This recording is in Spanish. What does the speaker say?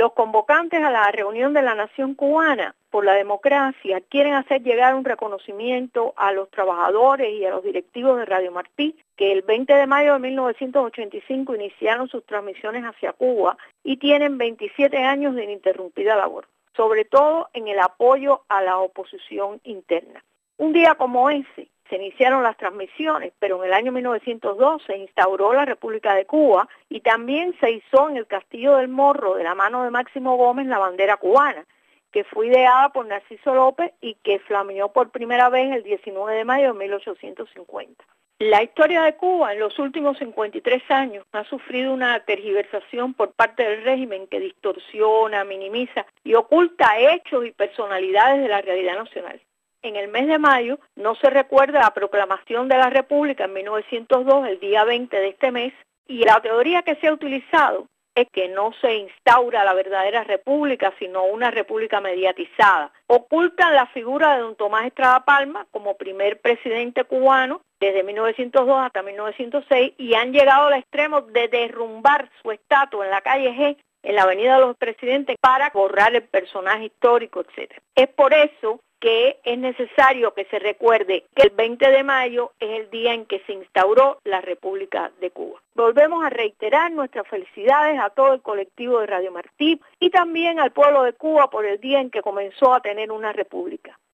Los convocantes a la reunión de la Nación Cubana por la Democracia quieren hacer llegar un reconocimiento a los trabajadores y a los directivos de Radio Martí que el 20 de mayo de 1985 iniciaron sus transmisiones hacia Cuba y tienen 27 años de ininterrumpida labor, sobre todo en el apoyo a la oposición interna. Un día como ese se iniciaron las transmisiones, pero en el año 1902 se instauró la República de Cuba y también se izó en el Castillo del Morro, de la mano de Máximo Gómez, la bandera cubana, que fue ideada por Narciso López y que flameó por primera vez el 19 de mayo de 1850. La historia de Cuba en los últimos 53 años ha sufrido una tergiversación por parte del régimen que distorsiona, minimiza y oculta hechos y personalidades de la realidad nacional. En el mes de mayo no se recuerda la proclamación de la República en 1902, el día 20 de este mes, y la teoría que se ha utilizado es que no se instaura la verdadera república, sino una república mediatizada. Ocultan la figura de don Tomás Estrada Palma como primer presidente cubano desde 1902 hasta 1906 y han llegado al extremo de derrumbar su estatua en la calle G, en la Avenida de los Presidentes, para borrar el personaje histórico, etc. Es por eso que es necesario que se recuerde que el 20 de mayo es el día en que se instauró la República de Cuba. Volvemos a reiterar nuestras felicidades a todo el colectivo de Radio Martí y también al pueblo de Cuba por el día en que comenzó a tener una república.